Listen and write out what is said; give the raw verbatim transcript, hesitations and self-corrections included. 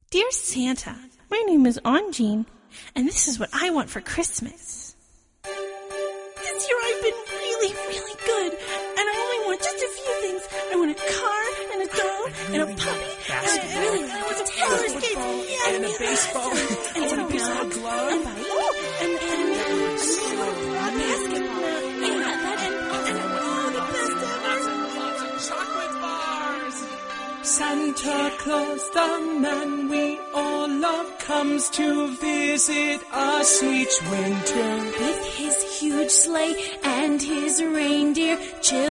Dear Santa, my name is Anjean, and this is what I want for Christmas. This year I've been really, really good, and I only want just a few things. I want a car, and a doll, and a puppy, and I really I want some roller skates, yeah, and a baseball, and I want a baseball glove, and and and and a basketball, yeah, that and and all the best ever. lots of chocolate bars. Santa Claus, the man we all love, comes to visit us each winter with his huge sleigh and his reindeer.